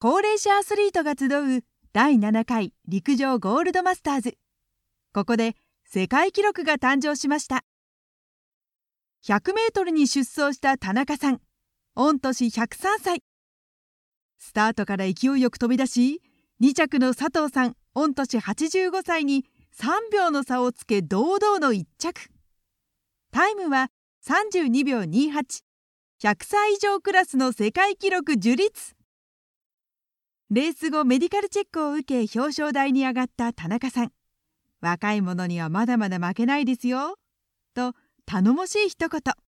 高齢者アスリートが集う第7回陸上ゴールドマスターズ。ここで世界記録が誕生しました。100メートルに出走した田中さん、御年103歳。スタートから勢いよく飛び出し、2着の佐藤さん、御年85歳に3秒の差をつけ堂々の1着。タイムは32秒28。100歳以上クラスの世界記録樹立。レース後メディカルチェックを受け表彰台に上がった田中さん。若い者にはまだまだ負けないですよと頼もしい一言。